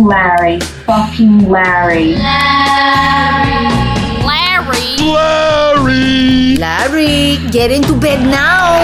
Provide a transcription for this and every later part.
Larry. Fucking Larry. Larry! Larry, get into bed now!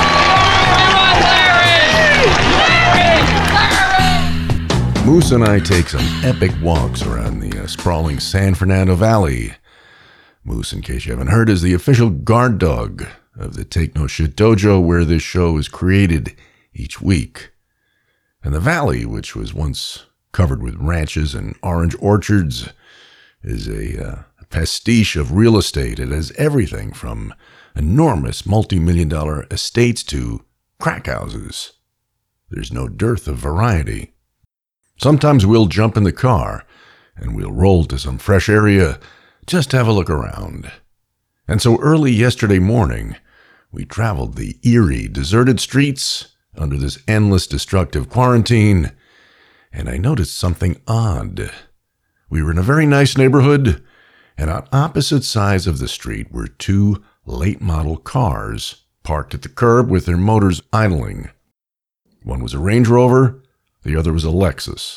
Moose and I take some epic walks around the sprawling San Fernando Valley. Moose, in case you haven't heard, is the official guard dog of the Take No Shit Dojo, where this show is created each week. And the valley, which was once covered with ranches and orange orchards, is a pastiche of real estate. It has everything from enormous multi-million-dollar estates to crack houses. There's no dearth of variety. Sometimes we'll jump in the car and we'll roll to some fresh area just to have a look around. And so early yesterday morning, we traveled the eerie, deserted streets under this endless destructive quarantine, and I noticed something odd. We were in a very nice neighborhood, and on opposite sides of the street were two late-model cars parked at the curb with their motors idling. One was a Range Rover, the other was a Lexus.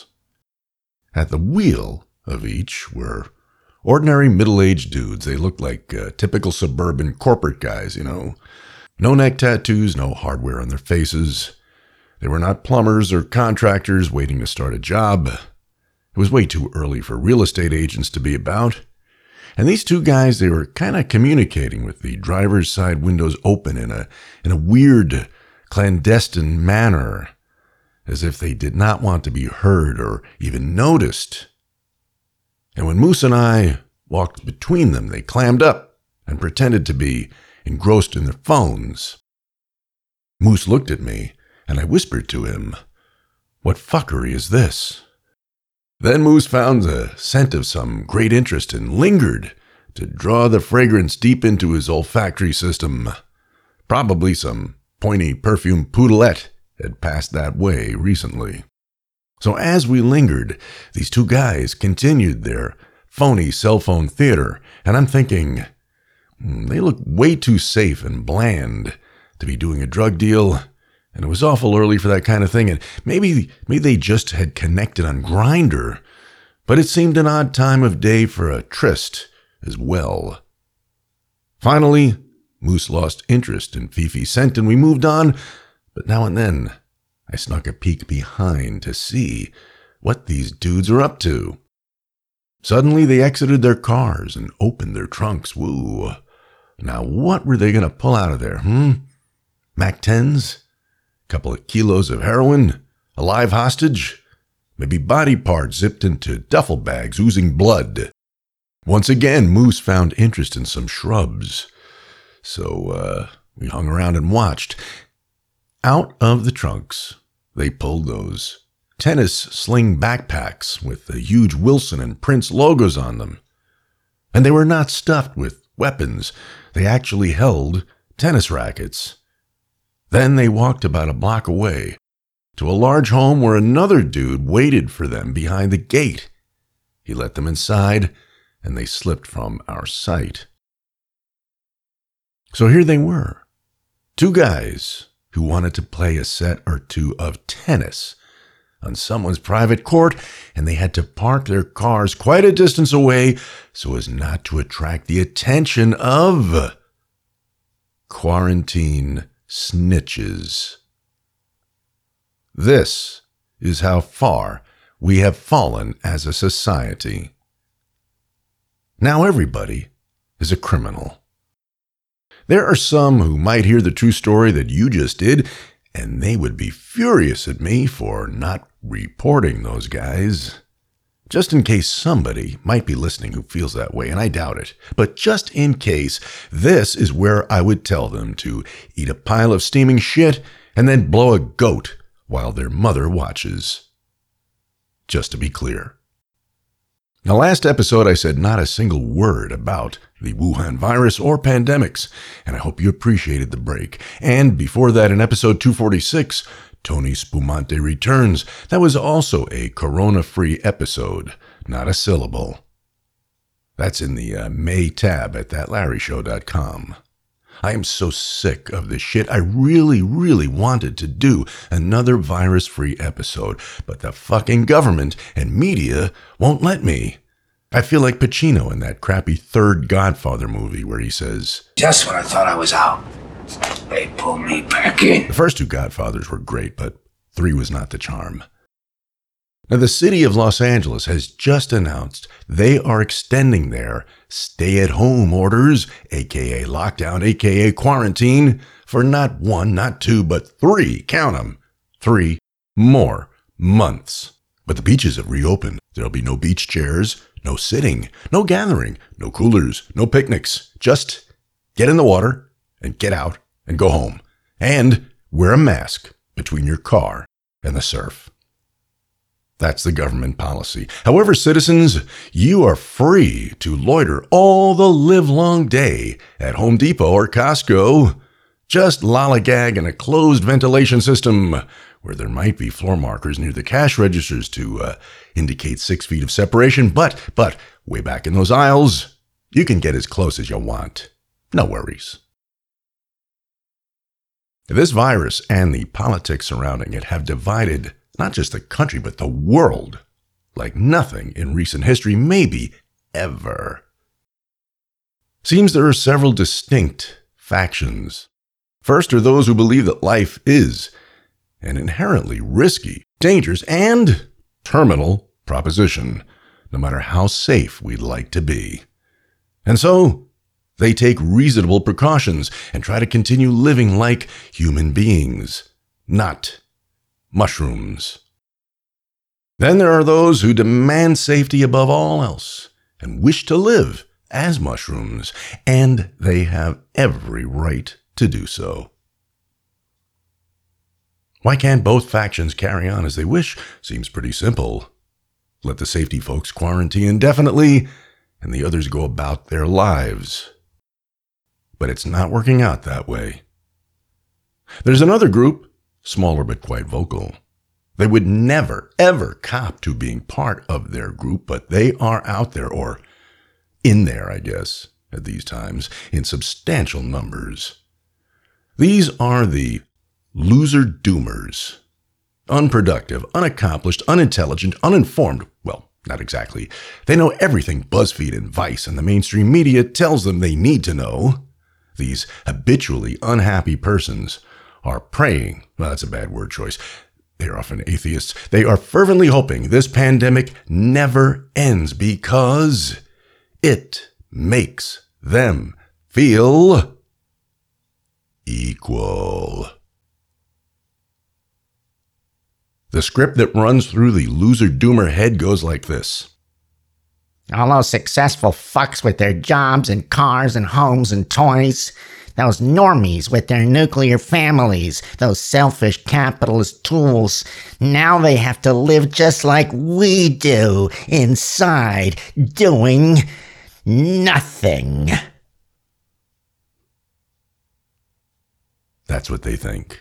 At the wheel of each were ordinary middle-aged dudes. They looked like typical suburban corporate guys, you know. No neck tattoos, no hardware on their faces. They were not plumbers or contractors waiting to start a job. It was way too early for real estate agents to be about. And these two guys, they were kind of communicating with the driver's side windows open in a weird, clandestine manner, as if they did not want to be heard or even noticed. And when Moose and I walked between them, they clammed up and pretended to be engrossed in their phones. Moose looked at me, and I whispered to him, "What fuckery is this?" Then Moose found a scent of some great interest and lingered to draw the fragrance deep into his olfactory system. Probably some pointy perfume poodlette had passed that way recently. So as we lingered, these two guys continued their phony cell phone theater, and I'm thinking, they look way too safe and bland to be doing a drug deal, and it was awful early for that kind of thing, and maybe they just had connected on Grindr, but it seemed an odd time of day for a tryst as well. Finally, Moose lost interest in Fifi's scent, and we moved on, but now and then I snuck a peek behind to see what these dudes are up to. Suddenly they exited their cars and opened their trunks. Woo. Now what were they going to pull out of there, MAC-10s? Couple of kilos of heroin? A live hostage? Maybe body parts zipped into duffel bags oozing blood. Once again, Moose found interest in some shrubs. So we hung around and watched. Out of the trunks, they pulled those tennis sling backpacks with the huge Wilson and Prince logos on them. And they were not stuffed with weapons. They actually held tennis rackets. Then they walked about a block away to a large home where another dude waited for them behind the gate. He let them inside, and they slipped from our sight. So here they were, two guys who wanted to play a set or two of tennis on someone's private court, and they had to park their cars quite a distance away so as not to attract the attention of quarantine snitches. This is how far we have fallen as a society. Now everybody is a criminal. There are some who might hear the true story that you just did, and they would be furious at me for not reporting those guys. Just in case somebody might be listening who feels that way, and I doubt it, but just in case, this is where I would tell them to eat a pile of steaming shit and then blow a goat while their mother watches. Just to be clear. In the last episode, I said not a single word about the Wuhan virus or pandemics, and I hope you appreciated the break. And before that, in episode 246, Tony Spumante returns. That was also a corona-free episode, not a syllable. That's in the May tab at thatlarryshow.com. I am so sick of this shit. I really, really wanted to do another virus-free episode, but the fucking government and media won't let me. I feel like Pacino in that crappy third Godfather movie where he says, "Just when I thought I was out, they pulled me back in." The first two Godfathers were great, but 3 was not the charm. Now, the city of Los Angeles has just announced they are extending their stay-at-home orders, aka lockdown, aka quarantine, for not 1, not 2, but 3, count them, 3 more months. But the beaches have reopened. There'll be no beach chairs, no sitting, no gathering, no coolers, no picnics. Just get in the water and get out and go home. And wear a mask between your car and the surf. That's the government policy. However, citizens, you are free to loiter all the livelong day at Home Depot or Costco. Just lollygag in a closed ventilation system where there might be floor markers near the cash registers to indicate 6 feet of separation. But way back in those aisles, you can get as close as you want. No worries. This virus and the politics surrounding it have divided not just the country, but the world like nothing in recent history, maybe ever. Seems there are several distinct factions. First are those who believe that life is an inherently risky, dangerous, and terminal proposition, no matter how safe we'd like to be. And so, they take reasonable precautions and try to continue living like human beings, not mushrooms. Then there are those who demand safety above all else and wish to live as mushrooms, and they have every right to do so. Why can't both factions carry on as they wish? Seems pretty simple. Let the safety folks quarantine indefinitely, and the others go about their lives. But it's not working out that way. There's another group, smaller but quite vocal. They would never, ever cop to being part of their group, but they are out there, or in there, I guess, at these times, in substantial numbers. These are the loser doomers. Unproductive, unaccomplished, unintelligent, uninformed. Well, not exactly. They know everything BuzzFeed and Vice and the mainstream media tells them they need to know. These habitually unhappy persons are praying. Well, that's a bad word choice. They are often atheists. They are fervently hoping this pandemic never ends because it makes them feel equal. The script that runs through the loser-doomer head goes like this. All those successful fucks with their jobs and cars and homes and toys. Those normies with their nuclear families. Those selfish capitalist tools. Now they have to live just like we do, inside, doing nothing. That's what they think.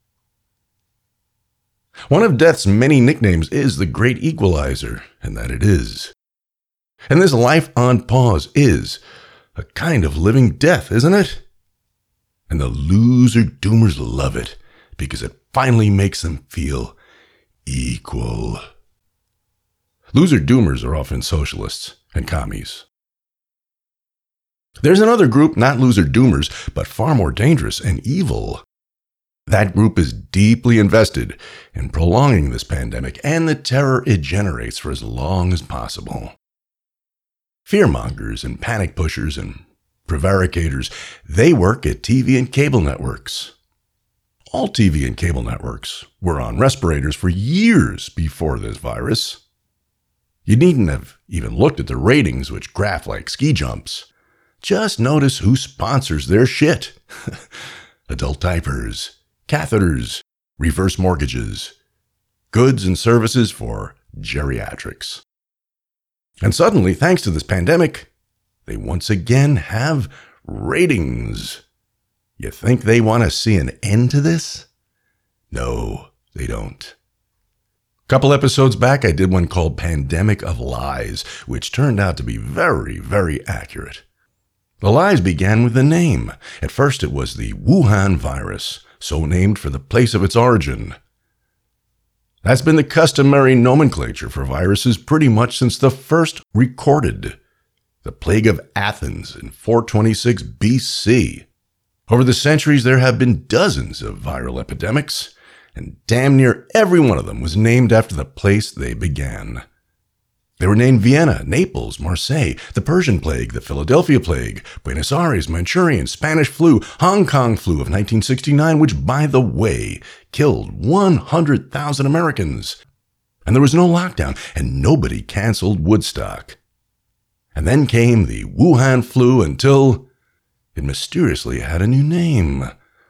One of death's many nicknames is the Great Equalizer, and that it is. And this life on pause is a kind of living death, isn't it? And the loser-doomers love it because it finally makes them feel equal. Loser-doomers are often socialists and commies. There's another group, not loser-doomers, but far more dangerous and evil. That group is deeply invested in prolonging this pandemic and the terror it generates for as long as possible. Fearmongers and panic pushers and prevaricators, they work at TV and cable networks. All TV and cable networks were on respirators for years before this virus. You needn't have even looked at the ratings, which graph like ski jumps. Just notice who sponsors their shit. Adult diapers, catheters, reverse mortgages, goods and services for geriatrics. And suddenly, thanks to this pandemic, they once again have ratings. You think they want to see an end to this? No, they don't. A couple episodes back, I did one called Pandemic of Lies, which turned out to be very, very accurate. The lies began with the name. At first it was the Wuhan virus, so named for the place of its origin. That's been the customary nomenclature for viruses pretty much since the first recorded, the plague of Athens in 426 BC. Over the centuries, there have been dozens of viral epidemics, and damn near every one of them was named after the place they began. They were named Vienna, Naples, Marseille, the Persian plague, the Philadelphia plague, Buenos Aires, Manchurian, Spanish flu, Hong Kong flu of 1969, which, by the way, killed 100,000 Americans. And there was no lockdown, and nobody canceled Woodstock. And then came the Wuhan flu until it mysteriously had a new name.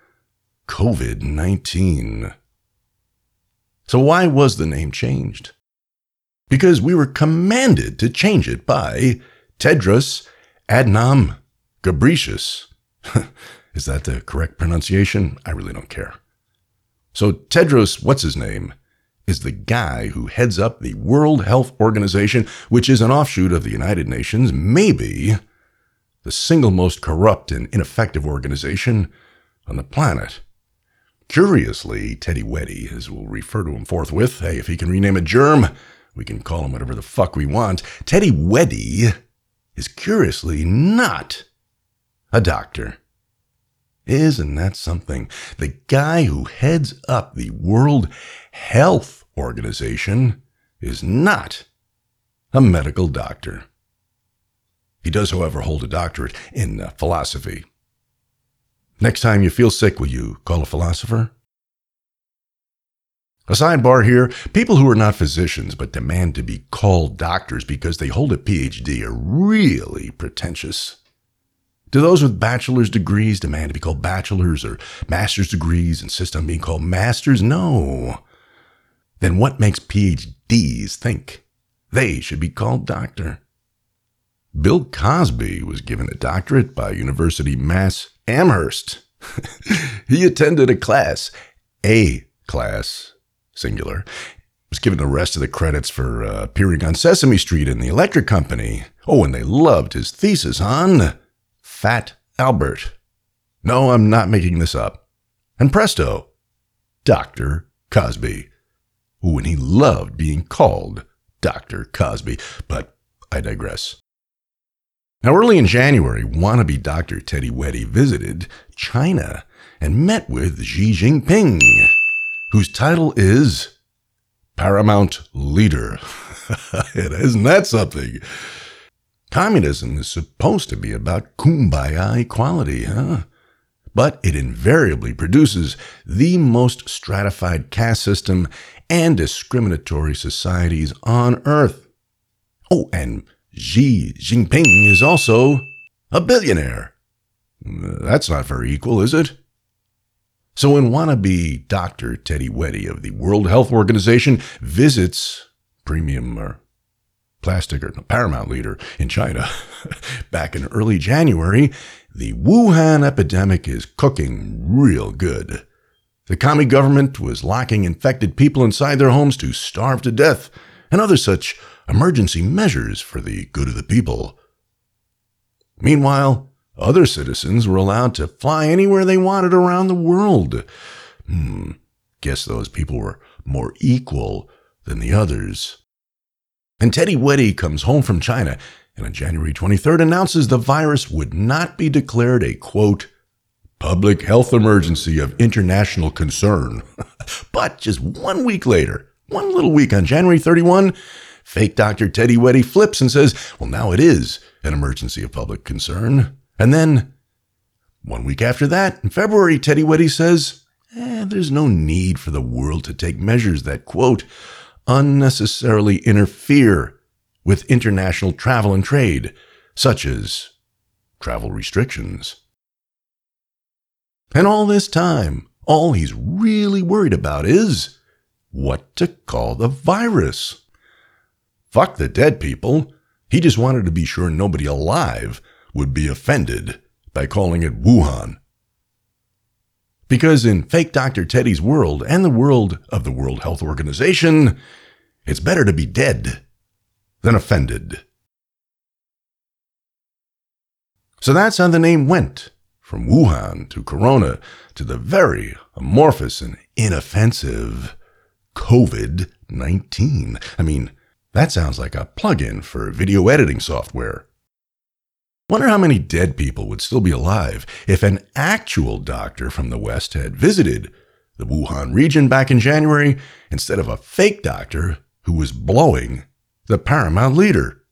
COVID-19. So why was the name changed? Because we were commanded to change it by Tedros Adhanom Ghebreyesus. Is that the correct pronunciation? I really don't care. So Tedros, what's his name, is the guy who heads up the World Health Organization, which is an offshoot of the United Nations, maybe the single most corrupt and ineffective organization on the planet. Curiously, Teddy Weddy, as we'll refer to him forthwith, hey, if he can rename a germ, we can call him whatever the fuck we want. Teddy Weddy is curiously not a doctor. Isn't that something? The guy who heads up the World Health Organization is not a medical doctor. He does, however, hold a doctorate in philosophy. Next time you feel sick, will you call a philosopher? A sidebar here, people who are not physicians but demand to be called doctors because they hold a PhD are really pretentious. Do those with bachelor's degrees demand to be called bachelors, or master's degrees insist on being called masters? No. Then what makes PhDs think they should be called doctor? Bill Cosby was given a doctorate by University Mass Amherst. He attended a class, singular, was given the rest of the credits for appearing on Sesame Street in The Electric Company. Oh, and they loved his thesis on Fat Albert. No, I'm not making this up. And presto, Dr. Cosby. Ooh, and he loved being called Dr. Cosby, but I digress. Now, early in January, wannabe Dr. Teddy Weddy visited China and met with Xi Jinping, whose title is Paramount Leader. Isn't that something? Communism is supposed to be about kumbaya equality, huh? But it invariably produces the most stratified caste system and discriminatory societies on Earth. Oh, and Xi Jinping is also a billionaire. That's not very equal, is it? So when wannabe Dr. Teddy Weddy of the World Health Organization visits Paramount Leader in China back in early January, the Wuhan epidemic is cooking real good. The commie government was locking infected people inside their homes to starve to death, and other such emergency measures for the good of the people. Meanwhile, other citizens were allowed to fly anywhere they wanted around the world. Guess those people were more equal than the others. And Teddy Weddy comes home from China and on January 23rd announces the virus would not be declared a, quote, public health emergency of international concern. But just 1 week later, one little week on January 31, fake Dr. Teddy Weddy flips and says, well, now it is an emergency of public concern. And then 1 week after that, in February, Teddy Weddy says, there's no need for the world to take measures that, quote, unnecessarily interfere with international travel and trade, such as travel restrictions. And all this time, all he's really worried about is what to call the virus. Fuck the dead people. He just wanted to be sure nobody alive would be offended by calling it Wuhan. Because in fake Dr. Teddy's world and the world of the World Health Organization, it's better to be dead than offended. So that's how the name went, from Wuhan to Corona to the very amorphous and inoffensive COVID-19. I mean, that sounds like a plugin for video editing software. Wonder how many dead people would still be alive if an actual doctor from the West had visited the Wuhan region back in January instead of a fake doctor who was blowing the paramount leader.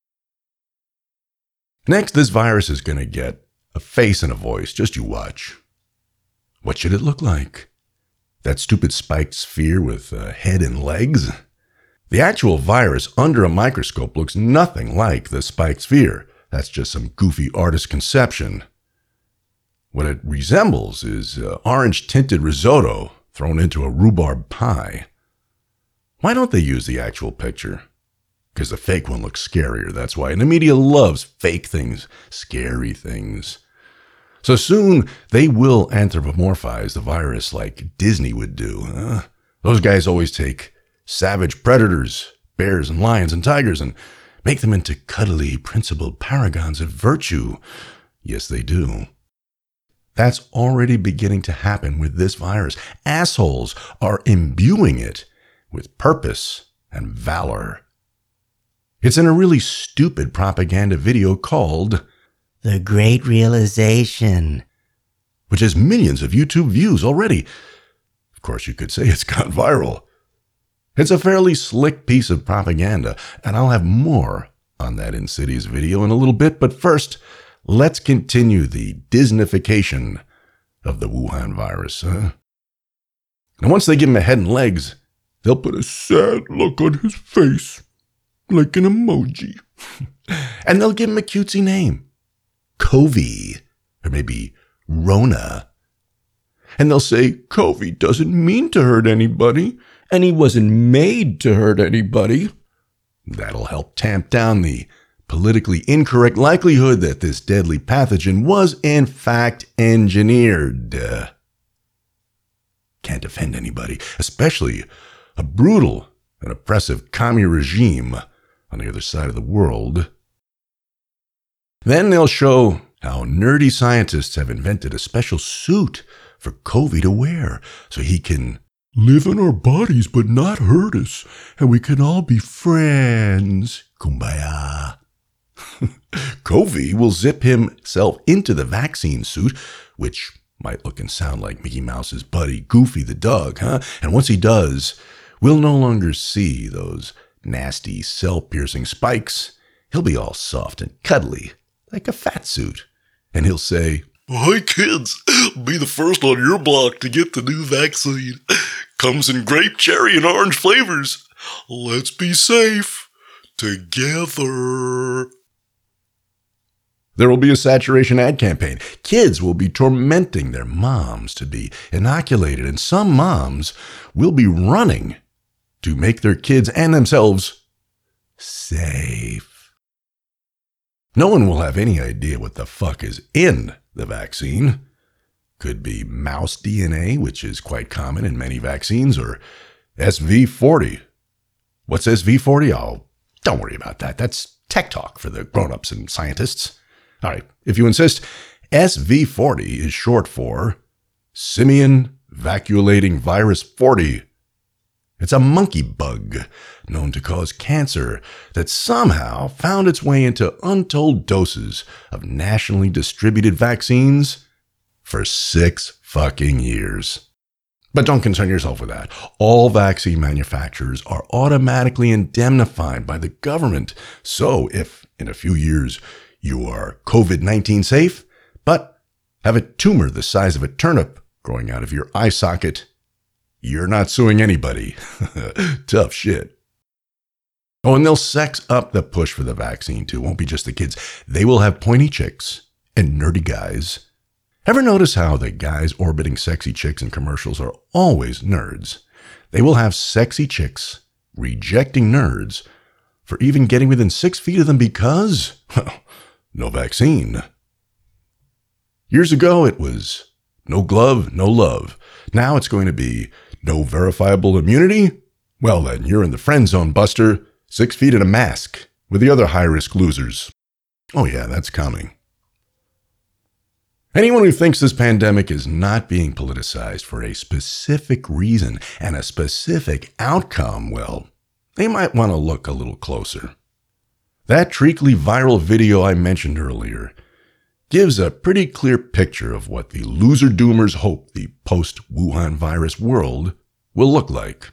Next, this virus is going to get a face and a voice. Just you watch. What should it look like? That stupid spiked sphere with a head and legs? The actual virus under a microscope looks nothing like the spiked sphere. That's just some goofy artist conception. What it resembles is orange-tinted risotto thrown into a rhubarb pie. Why don't they use the actual picture? Because the fake one looks scarier, that's why. And the media loves fake things, scary things. So soon, they will anthropomorphize the virus like Disney would do. Those guys always take savage predators, bears and lions and tigers, and make them into cuddly, principled paragons of virtue. Yes, they do. That's already beginning to happen with this virus. Assholes are imbuing it with purpose and valor. It's in a really stupid propaganda video called The Great Realization, which has millions of YouTube views already. Of course, you could say it's gone viral. It's a fairly slick piece of propaganda, and I'll have more on that Insidious video in a little bit, but first, let's continue the Disneyfication of the Wuhan virus. And once they give him a head and legs, they'll put a sad look on his face, like an emoji. And they'll give him a cutesy name, Covey, or maybe Rona. And they'll say, Covey doesn't mean to hurt anybody, and he wasn't made to hurt anybody. That'll help tamp down the politically incorrect likelihood that this deadly pathogen was in fact engineered. Can't offend anybody, especially a brutal and oppressive commie regime on the other side of the world. Then they'll show how nerdy scientists have invented a special suit for Covey to wear so he can live in our bodies but not hurt us, and we can all be friends. Kumbaya. Covey will zip himself into the vaccine suit, which might look and sound like Mickey Mouse's buddy Goofy the dog, huh? And once he does, we'll no longer see those nasty cell-piercing spikes. He'll be all soft and cuddly, like a fat suit. And he'll say, Hi kids, be the first on your block to get the new vaccine. Comes in grape, cherry, and orange flavors. Let's be safe together. There will be a saturation ad campaign. Kids will be tormenting their moms to be inoculated, and some moms will be running to make their kids and themselves safe. No one will have any idea what the fuck is in the vaccine. Could be mouse DNA, which is quite common in many vaccines, or SV40. What's SV40? Oh, don't worry about that. That's tech talk for the grown-ups and scientists. All right, if you insist, SV40 is short for Simian Vacuolating Virus 40. It's a monkey bug known to cause cancer that somehow found its way into untold doses of nationally distributed vaccines for 6 fucking years. But don't concern yourself with that. All vaccine manufacturers are automatically indemnified by the government. So if in a few years you are COVID-19 safe, but have a tumor the size of a turnip growing out of your eye socket, you're not suing anybody. Tough shit. Oh, and they'll sex up the push for the vaccine too. It won't be just the kids. They will have pointy chicks and nerdy guys. Ever notice how the guys orbiting sexy chicks in commercials are always nerds? They will have sexy chicks rejecting nerds for even getting within 6 feet of them because, well, no vaccine. Years ago, it was no glove, no love. Now it's going to be no verifiable immunity? Well then, you're in the friend zone, Buster. 6 feet in a mask with the other high-risk losers. Oh yeah, that's coming. Anyone who thinks this pandemic is not being politicized for a specific reason and a specific outcome, well, they might want to look a little closer. That treacly viral video I mentioned earlier gives a pretty clear picture of what the loser-doomers hope the post-Wuhan virus world will look like.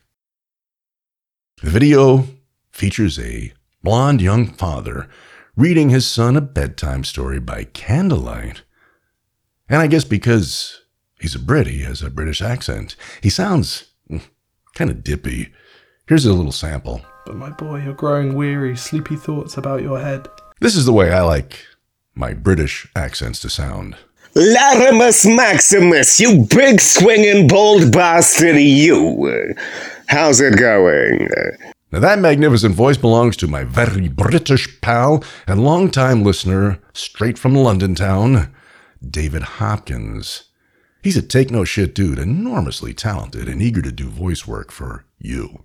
The video features a blonde young father reading his son a bedtime story by candlelight. And I guess because he's a Brit, he has a British accent. He sounds kind of dippy. Here's a little sample. But my boy, you're growing weary, sleepy thoughts about your head. This is the way I like my British accents to sound. Latimus Maximus, you big swinging bold bastard, you. How's it going? Now that magnificent voice belongs to my very British pal and longtime listener, straight from London town, David Hopkins. He's a take-no-shit dude, enormously talented and eager to do voice work for you.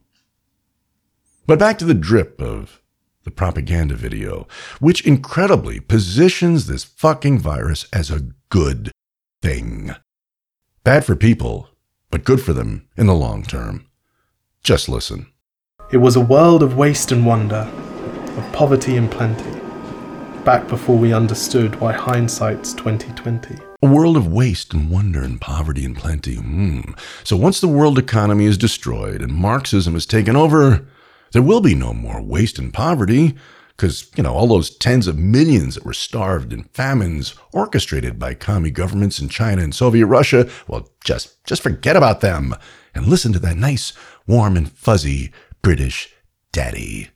But back to the drip of the propaganda video, which incredibly positions this fucking virus as a good thing. Bad for people, but good for them in the long term. Just listen. It was a world of waste and wonder, of poverty and plenty, back before we understood why hindsight's 2020. A world of waste and wonder and poverty and plenty. So once the world economy is destroyed and Marxism is taken over, there will be no more waste and poverty, because, all those tens of millions that were starved in famines orchestrated by commie governments in China and Soviet Russia, well, just forget about them and listen to that nice, warm and fuzzy British daddy.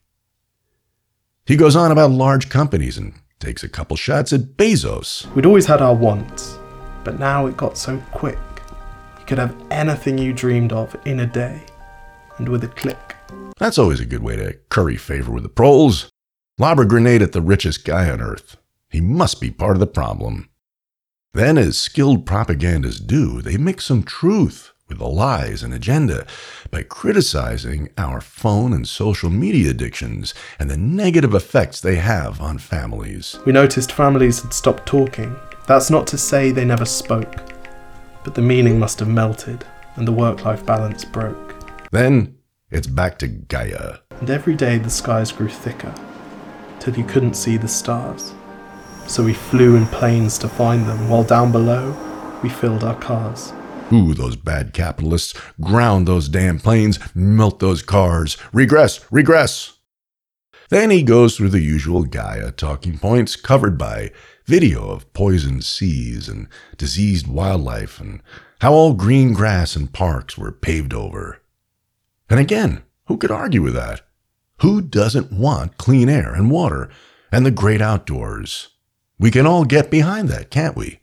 He goes on about large companies and takes a couple shots at Bezos. We'd always had our wants, but now it got so quick. You could have anything you dreamed of in a day, and with a click. That's always a good way to curry favor with the proles. Lob a grenade at the richest guy on earth. He must be part of the problem. Then, as skilled propagandists do, they mix some truth with the lies and agenda by criticizing our phone and social media addictions and the negative effects they have on families. We noticed families had stopped talking. That's not to say they never spoke, but the meaning must have melted and the work-life balance broke. Then, it's back to Gaia. And every day the skies grew thicker, till you couldn't see the stars. So we flew in planes to find them, while down below, we filled our cars. Ooh, those bad capitalists. Ground those damn planes, melt those cars. Regress, regress. Then he goes through the usual Gaia talking points covered by video of poisoned seas and diseased wildlife and how all green grass and parks were paved over. And again, who could argue with that? Who doesn't want clean air and water and the great outdoors? We can all get behind that, can't we?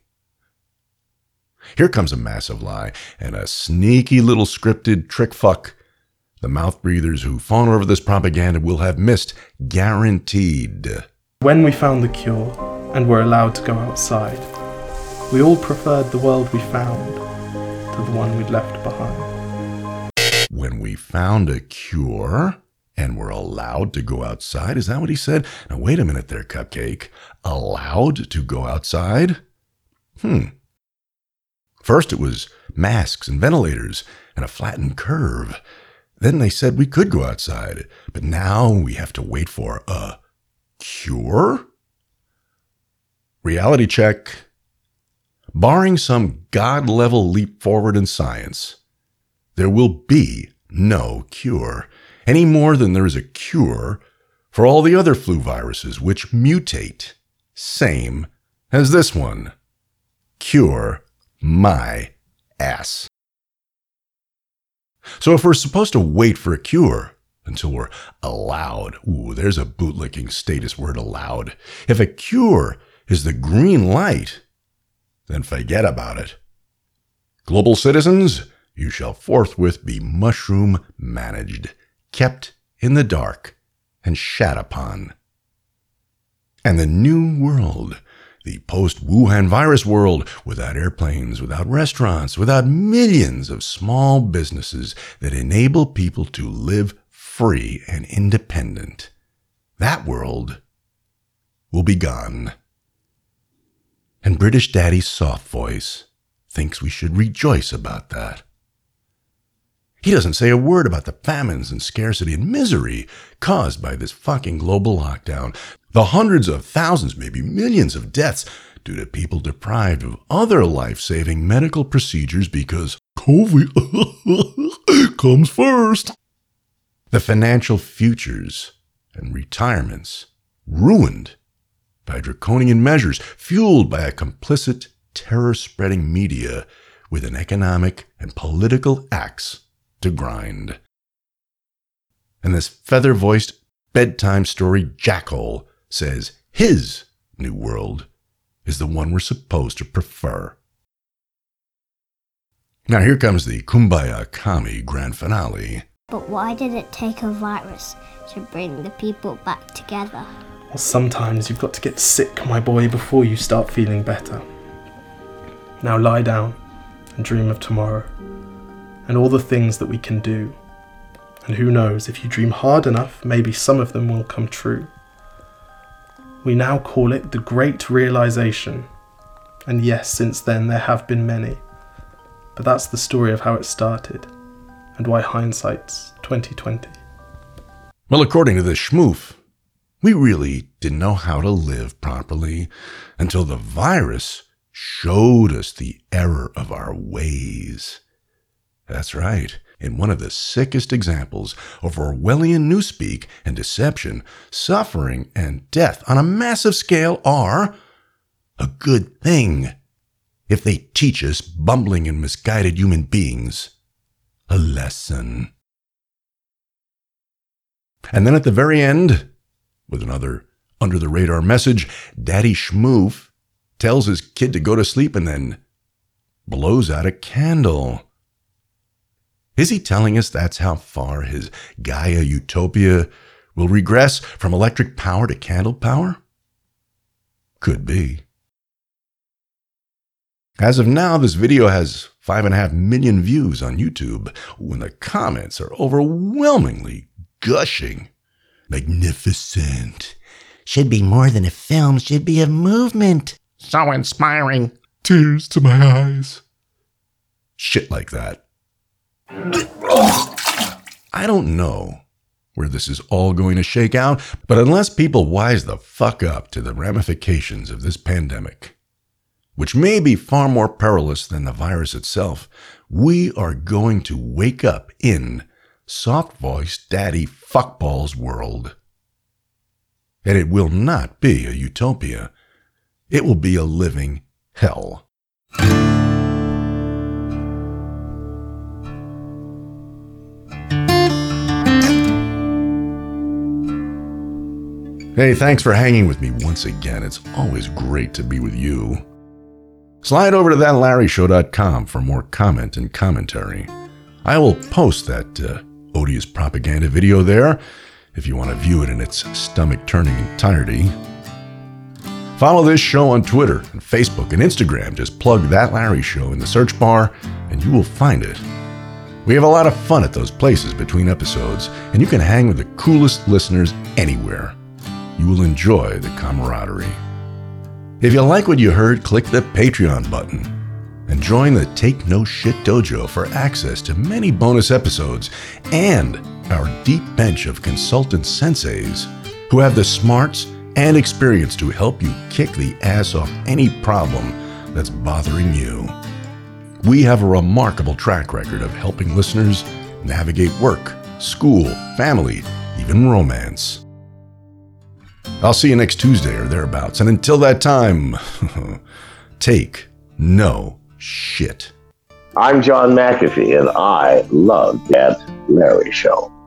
Here comes a massive lie and a sneaky little scripted trick fuck. The mouth breathers who fawn over this propaganda will have missed, guaranteed. When we found the cure and were allowed to go outside, we all preferred the world we found to the one we'd left behind. When we found a cure and were allowed to go outside, is that what he said? Now wait a minute there, Cupcake. Allowed to go outside? First it was masks and ventilators and a flattened curve. Then they said we could go outside, but now we have to wait for a cure? Reality check. Barring some God-level leap forward in science, there will be no cure, any more than there is a cure for all the other flu viruses which mutate, same as this one. Cure my ass. So if we're supposed to wait for a cure until we're allowed, there's a bootlicking status word, allowed. If a cure is the green light, then forget about it. Global citizens, you shall forthwith be mushroom managed, kept in the dark, and shat upon. And the new world, the post-Wuhan virus world, without airplanes, without restaurants, without millions of small businesses that enable people to live free and independent, that world will be gone. And British Daddy's soft voice thinks we should rejoice about that. He doesn't say a word about the famines and scarcity and misery caused by this fucking global lockdown. The hundreds of thousands, maybe millions of deaths due to people deprived of other life-saving medical procedures because COVID comes first. The financial futures and retirements ruined by draconian measures fueled by a complicit, terror-spreading media with an economic and political axe to grind. And this feather-voiced bedtime story jackhole says his new world is the one we're supposed to prefer. Now here comes the Kumbaya Kami grand finale. But why did it take a virus to bring the people back together? Well, sometimes you've got to get sick, my boy, before you start feeling better. Now lie down and dream of tomorrow and all the things that we can do. And who knows, if you dream hard enough, maybe some of them will come true. We now call it the Great Realization. And yes, since then there have been many. But that's the story of how it started and why hindsight's 2020. Well, according to this schmoof, we really didn't know how to live properly until the virus showed us the error of our ways. That's right. In one of the sickest examples of Orwellian newspeak and deception, suffering and death on a massive scale are a good thing if they teach us bumbling and misguided human beings a lesson. And then at the very end, with another under-the-radar message, Daddy Schmoof tells his kid to go to sleep and then blows out a candle. Is he telling us that's how far his Gaia utopia will regress from electric power to candle power? Could be. As of now, this video has 5.5 million views on YouTube, when the comments are overwhelmingly gushing. Magnificent. Should be more than a film, should be a movement. So inspiring. Tears to my eyes. Shit like that. I don't know where this is all going to shake out, but unless people wise the fuck up to the ramifications of this pandemic, which may be far more perilous than the virus itself, we are going to wake up in soft-voiced daddy fuckballs world. And it will not be a utopia. It will be a living hell. Hey, thanks for hanging with me once again. It's always great to be with you. Slide over to thatlarryshow.com for more comment and commentary. I will post that odious propaganda video there if you want to view it in its stomach-turning entirety. Follow this show on Twitter and Facebook and Instagram. Just plug That Larry Show in the search bar and you will find it. We have a lot of fun at those places between episodes, and you can hang with the coolest listeners anywhere. You will enjoy the camaraderie. If you like what you heard, click the Patreon button and join the Take No Shit Dojo for access to many bonus episodes and our deep bench of consultant senseis who have the smarts and experience to help you kick the ass off any problem that's bothering you. We have a remarkable track record of helping listeners navigate work, school, family, even romance. I'll see you next Tuesday or thereabouts, and until that time, take no shit. I'm John McAfee, and I love That Larry Show.